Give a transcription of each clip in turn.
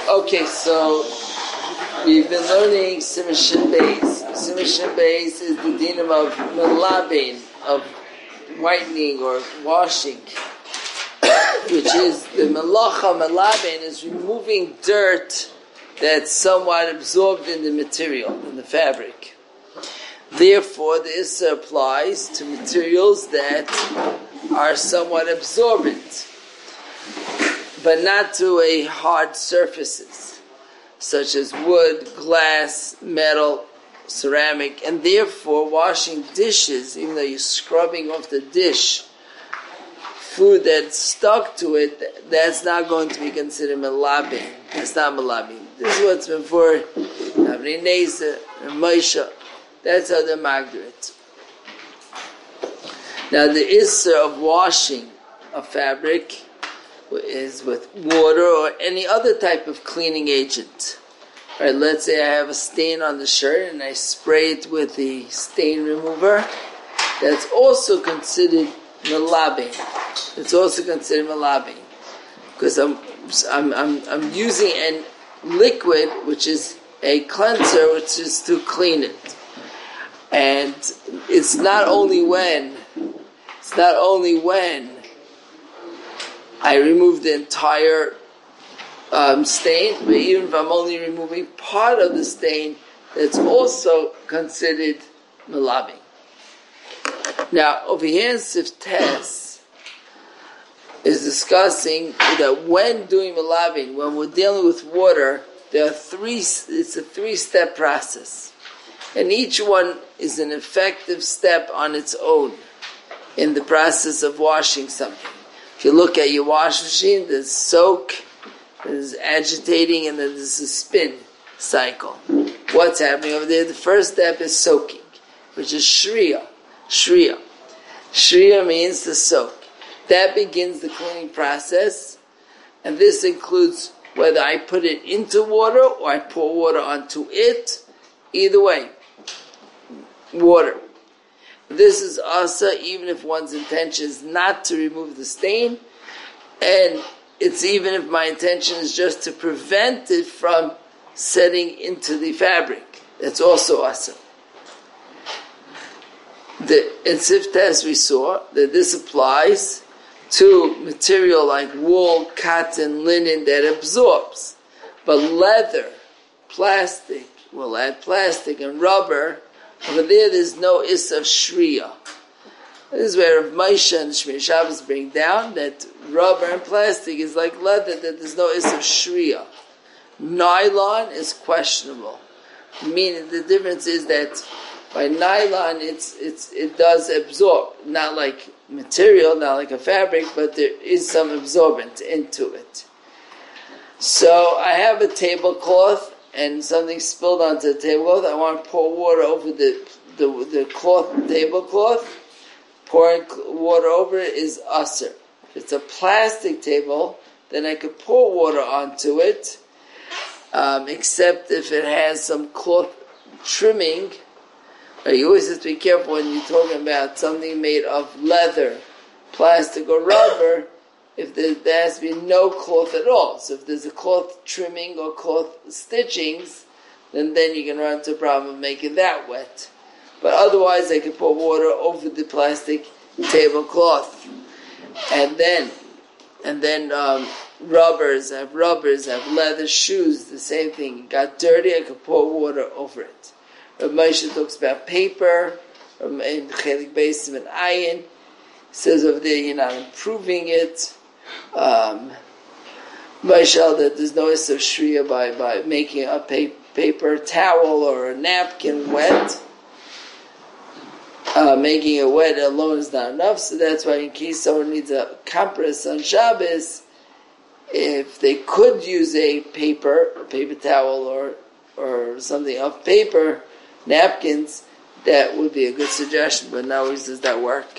Okay, so we've been learning Simishin Beis. Simishin Beis is the dinam of melabin, of whitening or washing, which is the melacha melabin is removing dirt that's somewhat absorbed in the material, in the fabric. Therefore, the Issa applies to materials that are somewhat absorbent, but not to a hard surfaces, such as wood, glass, metal, ceramic, and therefore washing dishes, even though you're scrubbing off the dish, food that's stuck to it, that's not going to be considered melabin. That's not melabin. This is what's been for Avnei Nezer and Moshe. That's how they magdir it. Now the issur of washing a fabric is with water or any other type of cleaning agent. Right, let's say I have a stain on the shirt and I spray it with the stain remover. That's also considered melabin. It's also considered melabin because I'm using a liquid which is a cleanser, which is to clean it. And it's not only when I remove the entire stain, but even if I'm only removing part of the stain, that's also considered melabin. Now, over here in Siftes is discussing that when doing melabin, when we're dealing with water, it's a three-step process. And each one is an effective step on its own in the process of washing something. If you look at your wash machine, there's soak, there's agitating, and then there's a spin cycle. What's happening over there? The first step is soaking, which is shriya. Shriya. Shriya means to soak. That begins the cleaning process, and this includes whether I put it into water or I pour water onto it. Either way, water. This is asa even if one's intention is not to remove the stain, and it's even if my intention is just to prevent it from setting into the fabric. That's also asa. In Siftes we saw that this applies to material like wool, cotton, linen that absorbs. But leather, plastic, we'll add plastic, and rubber, over there's no issa of shriya. This is where Moshe and Shmir Shabbos bring down that rubber and plastic is like leather, that there's no issa of shriya. Nylon is questionable. Meaning the difference is that by nylon it does absorb, not like material, not like a fabric, but there is some absorbent into it. So I have a tablecloth and something spilled onto the tablecloth. I want to pour water over the cloth, tablecloth. Pouring water over it is usher. If it's a plastic table, then I could pour water onto it, except if it has some cloth trimming. You always have to be careful when you're talking about something made of leather, plastic, or rubber, if there has to be no cloth at all. So if there's a cloth trimming or cloth stitchings, then you can run into a problem of making that wet. But otherwise, I can pour water over the plastic tablecloth. And then rubbers, I have leather shoes, the same thing. It got dirty, I could pour water over it. Rav Moshe talks about paper, in Chelik Beis and Ayin. Says over there you're not improving it. Moshe that there's no issue of shriya by making a paper towel or a napkin wet. Making it wet alone is not enough, so that's why in case someone needs a compress on Shabbos, if they could use a paper towel or something of paper, napkins, that would be a good suggestion, but nowadays does that work?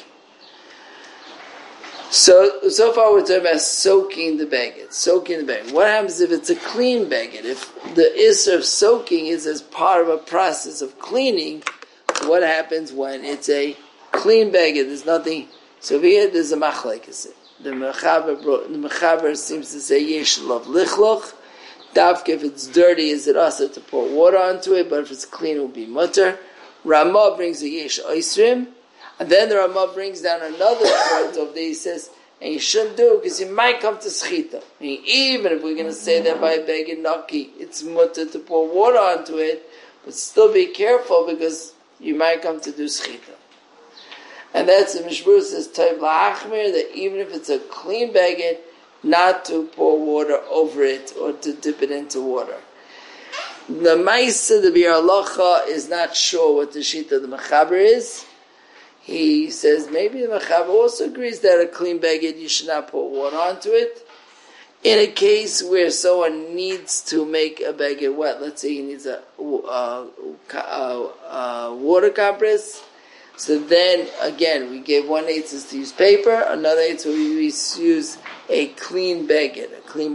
So far we're talking about soaking the baguette. What happens if it's a clean baguette? If the issur of soaking is as part of a process of cleaning, what happens when it's a clean baguette? There's nothing. So here there's a machlekes. The Mechaber seems to say yesh lav lichloch. Dafka, if it's dirty, is it also to pour water onto it? But if it's clean, it will be mutter. Ramah brings a yesh oisrim, and then the Ramah brings down another point of the, he says, and you shouldn't do it because you might come to schita. Even if we're going to say that by beged naki, it's mutter to pour water onto it, but still be careful because you might come to do schita. And that's the Mishmur says, Toiv la'achmir, that even if it's a clean beged, not to pour water over it or to dip it into water. The Maisa, the Biur Halacha, is not sure what the Shita of the Mechaber is. He says maybe the Mechaber also agrees that a clean beged you should not pour water onto it. In a case where someone needs to make a beged wet, let's say he needs a water compress, so then again we gave one eitzah to use paper, another eitzah we use a clean beged.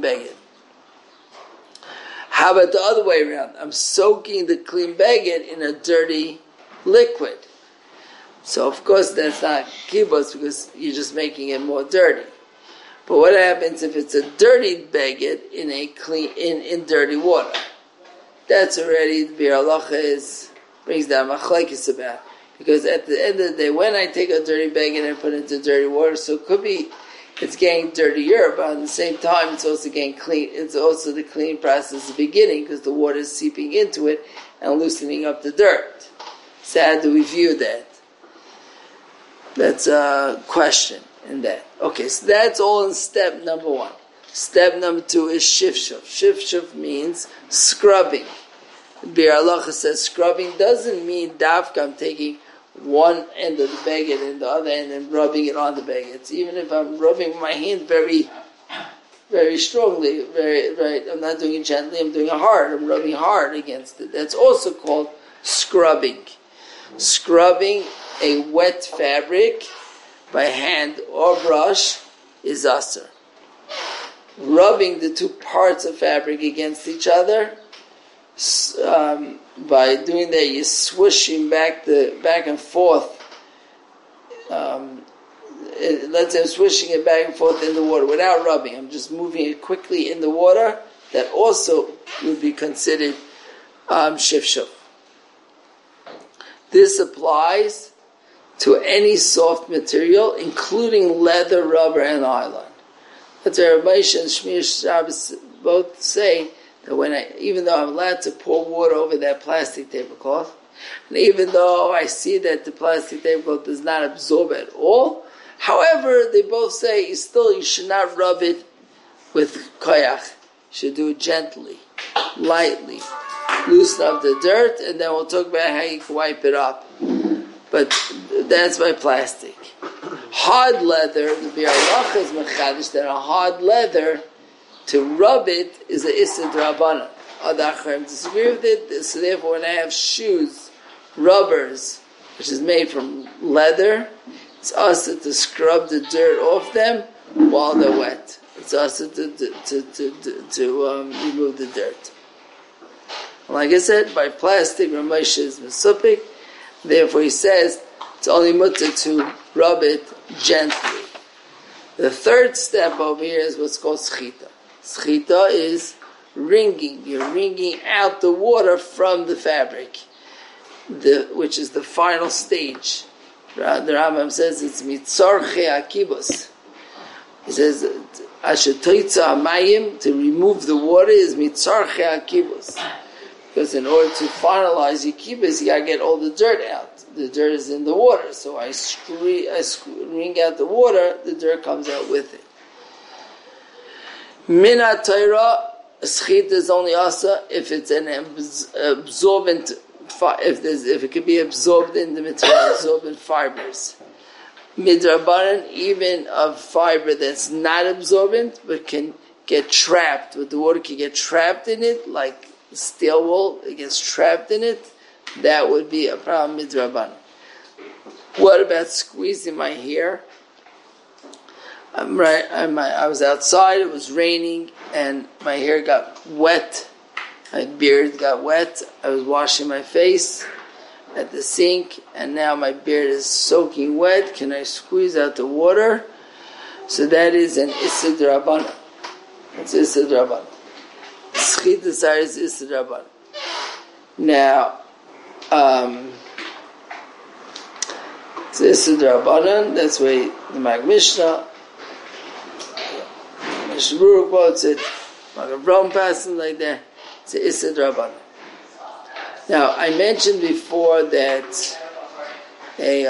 How about the other way around? I'm soaking the clean beged in a dirty liquid. So of course that's not kibbutz because you're just making it more dirty. But what happens if it's a dirty beged in a clean in dirty water? That's already the Biur Halacha brings down machlokes about. Because at the end of the day, when I take a dirty beged and put it into dirty water, so it could be it's getting dirtier, but at the same time it's also getting clean. It's also the cleaning process at the beginning because the water is seeping into it and loosening up the dirt. So how do we view that? That's a question in that. Okay, so that's all in step number 1. Step number 2 is shifshuf. Shifshuf means scrubbing. Biur Halacha says scrubbing doesn't mean dafka I'm taking one end of the beged and the other end and rubbing it on the beged. Even if I'm rubbing my hand very, very strongly, very, I'm not doing it gently, I'm doing it hard, I'm rubbing hard against it. That's also called scrubbing. Scrubbing a wet fabric by hand or brush is asur. Rubbing the two parts of fabric against each other, by doing that, you're swishing back and forth. Let's say I'm swishing it back and forth in the water without rubbing. I'm just moving it quickly in the water. That also would be considered shifshuf. This applies to any soft material, including leather, rubber, and nylon. That's why Rabbi Moshe and Shmiras Shabbos both say that even though I'm allowed to pour water over that plastic tablecloth, and even though I see that the plastic tablecloth does not absorb at all, however, they both say you should not rub it with koyach. You should do it gently, lightly, loosen up the dirt, and then we'll talk about how you can wipe it up. But that's by plastic. Hard leather, the Biur Halacha is mechadish that a hard leather, to rub it is a issa d'Rabbanan. Other Acharim disagree with it, so therefore when I have shoes, rubbers, which is made from leather, it's also to scrub the dirt off them while they're wet. It's also to remove the dirt. Like I said, by plastic, Ramesh is mesupik, therefore he says it's only mutter to rub it gently. The third step over here is what's called schita. Schita is wringing. You're wringing out the water from the fabric, which is the final stage. The Rambam says it's mitzarche akibus. He says ashetoitza amayim, to remove the water is mitzarche akibus. Because in order to finalize your kibbutz, you gotta get all the dirt out. The dirt is in the water, so I wring out the water, the dirt comes out with it. Mina Torah, schita is only asa if it's an absorbent, if it could be absorbed in the material, absorbent fibers. Midrabanan, even of fiber that's not absorbent but can get trapped, but the water can get trapped in it, like steel wool, it gets trapped in it, that would be a problem midrabanan. What about squeezing my hair? I was outside, it was raining, and my hair got wet, my beard got wet, I was washing my face at the sink, and now my beard is soaking wet. Can I squeeze out the water? So that is an Issa D'Rabbanan. It's Issa D'Rabbanan. Schitas Aris Issa Drabanan. Now, it's Issa Drabanan, that's why the Mag Mishnah, Mishnah Berurah quotes it, Magen Avraham passing like that, it's Issa Drabanan. Now, I mentioned before that okay,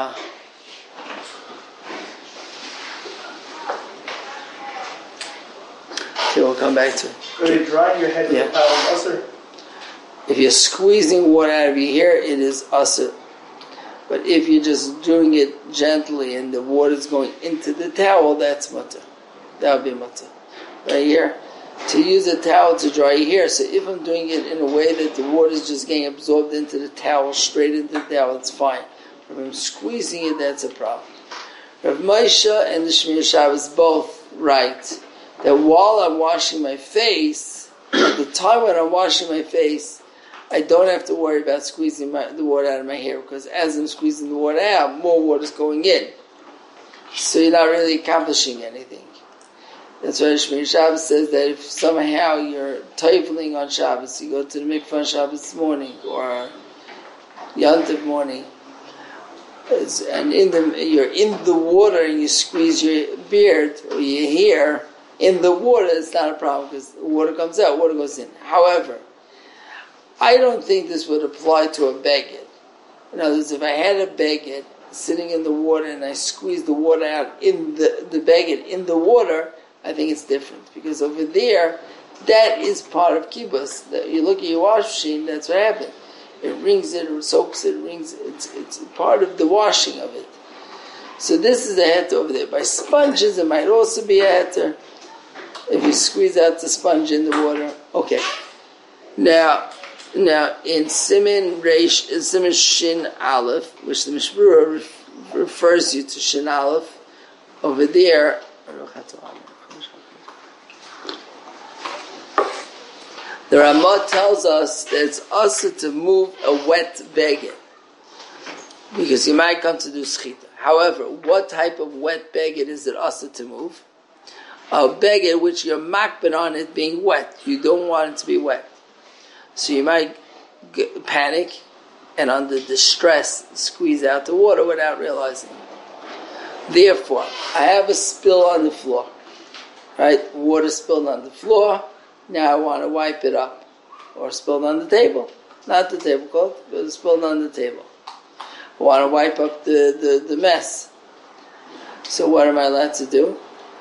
we'll come back to it. So you're drying your head with a towel is usher? If you're squeezing water out of your hair, it is usher. But if you're just doing it gently and the water's going into the towel, that's mutter. That would be mutter. Right here. To use a towel to dry your hair. So if I'm doing it in a way that the water is just getting absorbed into the towel, straight into the towel, it's fine. If I'm squeezing it, that's a problem. Rav Moshe and the Shmir Shabbos both write that while I'm washing my face, at the time when I'm washing my face, I don't have to worry about squeezing the water out of my hair, because as I'm squeezing the water out, more water is going in. So you're not really accomplishing anything. That's why Shmir Shabbos says that if somehow you're toiveling on Shabbos, you go to the mikvah on Shabbos morning or Yantiv morning, and you're in the water and you squeeze your beard or your hair in the water, it's not a problem because water comes out, water goes in. However, I don't think this would apply to a beged. In other words, if I had a beged sitting in the water and I squeeze the water out in the beged in the water, I think it's different, because over there, that is part of kibbutz. You look at your wash machine, that's what happened. It wrings it, or soaks it, it's part of the washing of it. So this is a heter over there. By sponges, it might also be a heter. If you squeeze out the sponge in the water, okay. Now in Siman Shin Aleph, which the Mishnah Berurah refers you to Shin Aleph, over there, the Ramah tells us that it's also to move a wet beged, because you might come to do schita. However, what type of wet beged is it also to move? A beged which you're makbid on it being wet. You don't want it to be wet. So you might panic and under distress squeeze out the water without realizing it. Therefore, I have a spill on the floor. Right? Water spilled on the floor. Now I want to wipe it up. Or spilled on the table. Not the tablecloth, but it's spilled on the table. I want to wipe up the mess. So what am I allowed to do?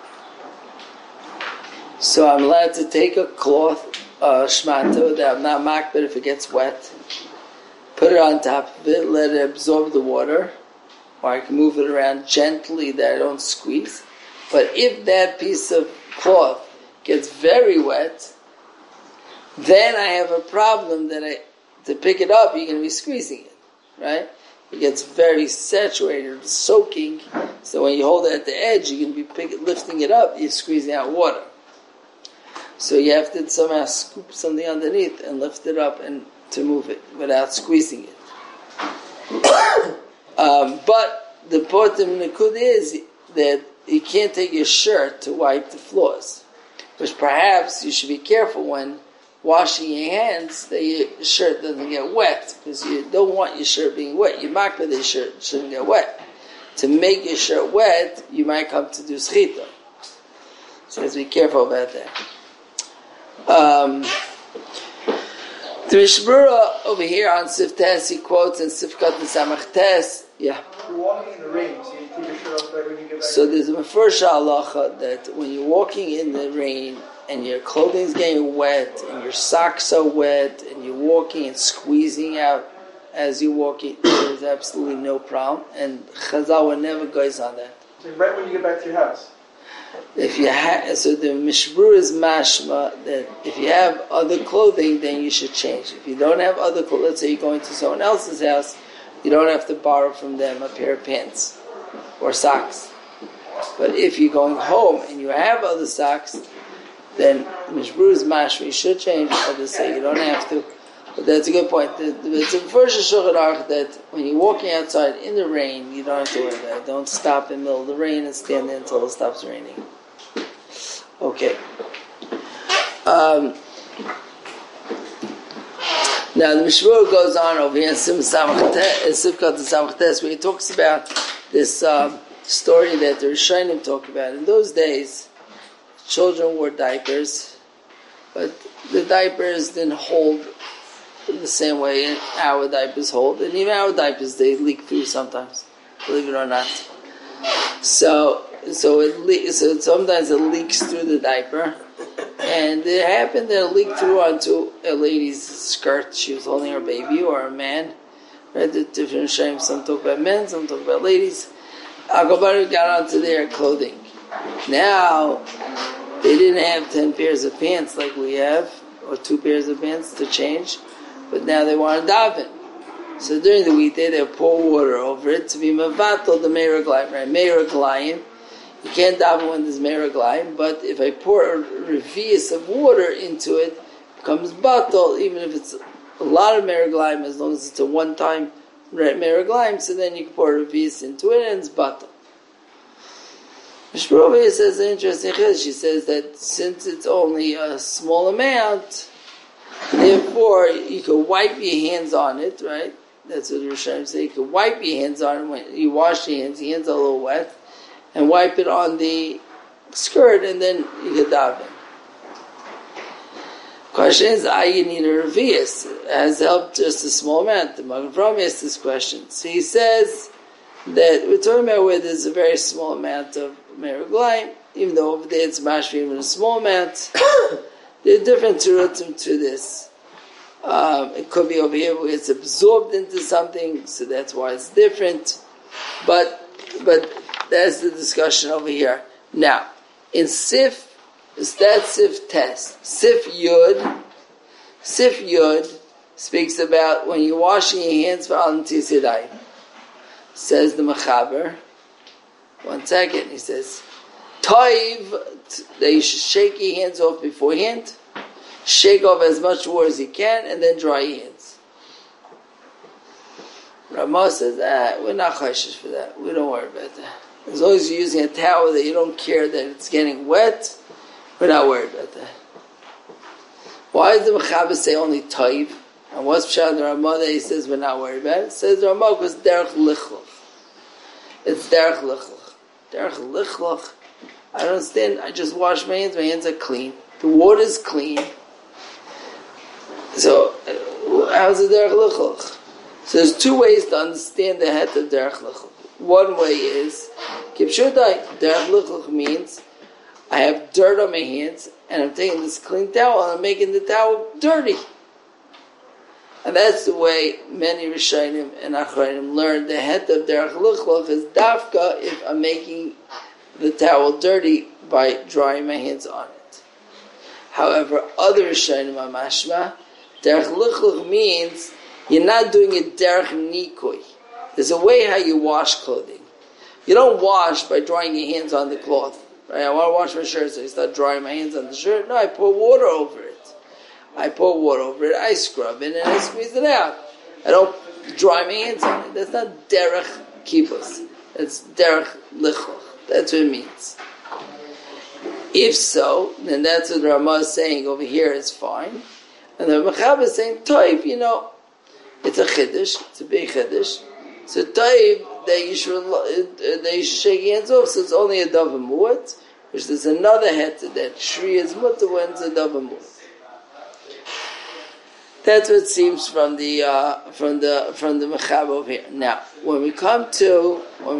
So I'm allowed to take a cloth, shmata, that I'm not makbid if it gets wet, put it on top of it, let it absorb the water, or I can move it around gently that I don't squeeze. But if that piece of cloth gets very wet, then I have a problem that to pick it up, you're going to be squeezing it, right? It gets very saturated, soaking, so when you hold it at the edge, you're going to be lifting it up, you're squeezing out water. So you have to somehow scoop something underneath and lift it up and to move it without squeezing it. But the potem nikud is that you can't take your shirt to wipe the floors, which perhaps you should be careful when washing your hands that your shirt doesn't get wet, because you don't want your shirt being wet. Your makbid your shirt shouldn't get wet. To make your shirt wet, you might come to do schita. So you have to be careful about that. The Mishnah Berurah over here on Sif Tes, he quotes in Sifkat and Samach Tes. Yeah. You're walking in the rain, so you keep your shirt off right when you get back. So there's a Mefursha halacha that when you're walking in the rain and your clothing is getting wet and your socks are wet and you're walking and squeezing out as you're walking, there's absolutely no problem. And Chazal never goes on that. So right when you get back to your house. If you so the Mishnah Berurah is mashma that if you have other clothing, then you should change. If you don't have other clothing, let's say you're going to someone else's house, you don't have to borrow from them a pair of pants or socks. But if you're going home and you have other socks, then Mishnah Berurah is mashma, you should change. Others say you don't have to. But that's a good point. It's a first Shulchan Aruch that when you're walking outside in the rain, you don't have to worry about it. Don't stop in the middle of the rain and stand there until it stops raining. Okay. Now the Mishmur goes on over here in Sivkat Samachtes, where he talks about this story that the Rishonim talk about. In those days, children wore diapers, but the diapers didn't hold the same way our diapers hold, and even our diapers, they leak through sometimes, believe it or not. So sometimes it leaks through the diaper, and it happened that it leaked through onto a lady's skirt. She was holding her baby, or a man. Right? The different shames. Some talk about men, some talk about ladies. Akabaru got onto their clothing. Now, they didn't have 10 pairs of pants like we have, or 2 pairs of pants to change, but now they want to daven. So during the weekday, they pour water over it to be mevatel the meiraglayim. Right? Meiraglayim. You can't daven when there's meiraglayim, but if I pour a revius of water into it, it becomes batel, even if it's a lot of meiraglayim, as long as it's a one-time meiraglayim, so then you can pour a revius into it, and it's batel. Mishprovia says an interesting chiddush. She says that since it's only a small amount, therefore you can wipe your hands on it, right? That's what the Rishonim say. You can wipe your hands on it when you wash your hands are a little wet, and wipe it on the skirt, and then you can daven. Question is, you need a revius. It has helped just a small amount. The Magen Avraham asked this question. So he says that we're talking about where there's a very small amount of meraglayim, even though over there it's mashvi, even a small amount. There are different terutim to this. It could be over here where it's absorbed into something, so that's why it's different. But that's the discussion over here. Now, in Sif, it's that Sif test. Sif Yud speaks about when you're washing your hands for Al Natis Yadayim. Says the Mechaber. 1 second, he says, Toiv, that you should shake your hands off beforehand. Shake off as much water as you can, and then dry your hands. Ramah says, we're not chayshish for that. We don't worry about that. As long as you're using a towel that you don't care that it's getting wet, we're not worried about that. Why does the Mechaber say only Toiv? And what's Pshat the Ramah that he says we're not worried about it? It says the Ramah because derech lichloch. It's derech lichloch. Derech lichloch. I don't understand. I just wash my hands are clean. The water is clean. So, how's it derech lichloch? So there's 2 ways to understand the het of derech lichloch. One way is, kipshutai, derech lichloch means, I have dirt on my hands, and I'm taking this clean towel, and I'm making the towel dirty. And that's the way many Rishonim and Achrayim learned the het of derech lichloch is dafka if I'm making the towel dirty by drying my hands on it. However, other Rishonim are mashma, derech lichloch means you're not doing it derech nikui. There's a way how you wash clothing. You don't wash by drying your hands on the cloth. Right? I want to wash my shirt, so I start drying my hands on the shirt. No, I pour water over it. I scrub it, and I squeeze it out. I don't dry my hands on it. That's not derech kibbutz. That's derech lichloch. That's what it means. If so, then that's what the Ramah is saying over here is fine. And the Mechaber is saying, Toiv, it's a chiddush, it's a big chiddush. So Toiv, that you should shake your hands off, so it's only a davar mu'at, which there's another het that Shri is mutter when it's a davar mu'at. That's what seems from the Mechaber over here. Now, when we come to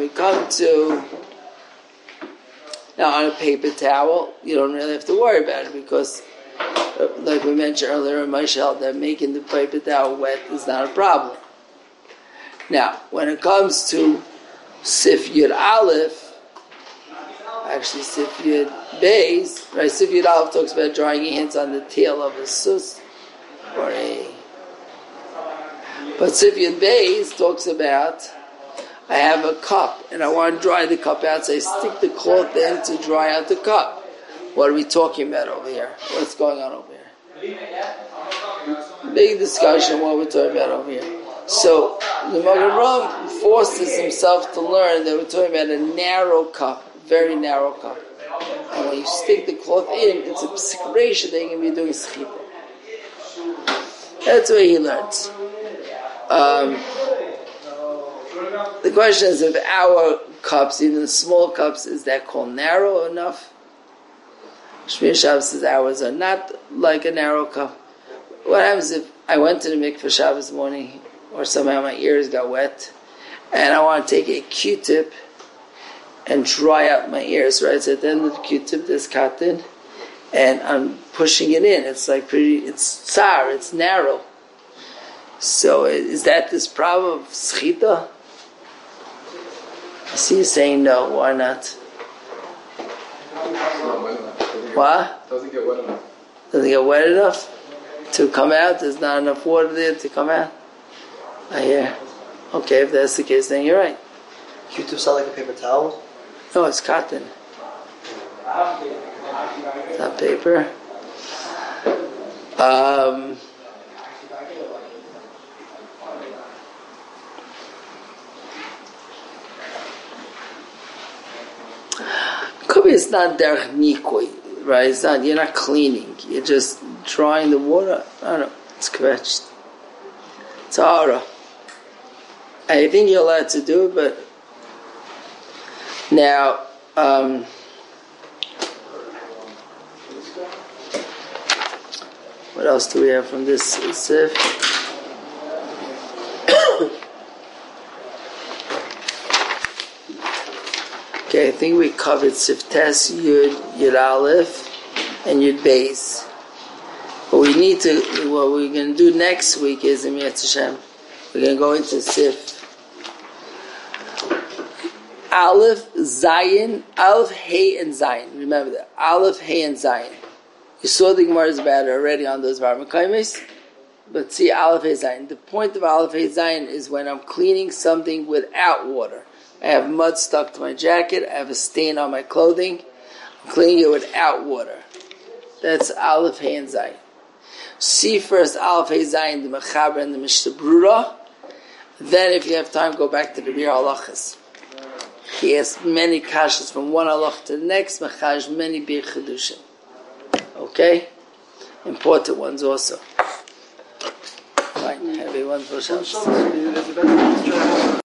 now on a paper towel, you don't really have to worry about it because, like we mentioned earlier in my shell, that making the paper towel wet is not a problem. Now, when it comes to Sif Yud Aleph, actually Sif Yud Beis, right? Sif Yud Aleph talks about drying your hands on the tail of a sus, but Sif Yud Beis talks about I have a cup and I want to dry the cup out, so I stick the cloth in to dry out the cup. What are we talking about over here? What's going on over here? Big discussion what we're talking about over here. So the Magen Avraham forces himself to learn that we're talking about a narrow cup, very narrow cup. And when you stick the cloth in, it's a psikration that you're going to be doing schipa. That's where he learns. The question is if our cups, even the small cups, is that called narrow enough? Shmir Shabbos says ours are not like a narrow cup. What happens if I went to the mikveh Shabbos morning, or somehow my ears got wet, and I want to take a Q-tip and dry out my ears, right? So at the end of the Q-tip there's cotton, and I'm pushing it in. It's like it's tsar, it's narrow. So is that this problem of schita? I see you saying no. Why not? What? Doesn't get wet enough. Doesn't get wet enough to come out? There's not enough water there to come out? I hear. Okay, if that's the case, then you're right. Q-tip sound like a paper towel? No, it's cotton. It's not paper. Could be it's not derech nikoi, right? It's not. You're not cleaning. You're just drying the water. I don't know. It's kvetched. It's hara. I think you're allowed to do it, but now. What else do we have from this sif? Okay, I think we covered sif tes, yud aleph, and yud beis. What we need to, what we're going to do next week is, in Yetz Hashem, we're going to go into sif aleph, zayin, aleph, hey, and zayin. Remember that. Aleph, hey, and zayin. You saw the Gemara's about it already on those varmakaimis, but see Aleph Hey Zayin. The point of Aleph Hey Zayin is when I'm cleaning something without water. I have mud stuck to my jacket, I have a stain on my clothing, I'm cleaning it without water. That's Aleph Hey and Zayin. See first Aleph Hey Zayin, the Mechaber and the Mishnah Brura. Then if you have time, go back to the Bir Halachas. He has many kashas from one halach to the next, Mechaj many Bir Chedushim. Okay? Important ones also. Fine. Heavy ones for Shabbos.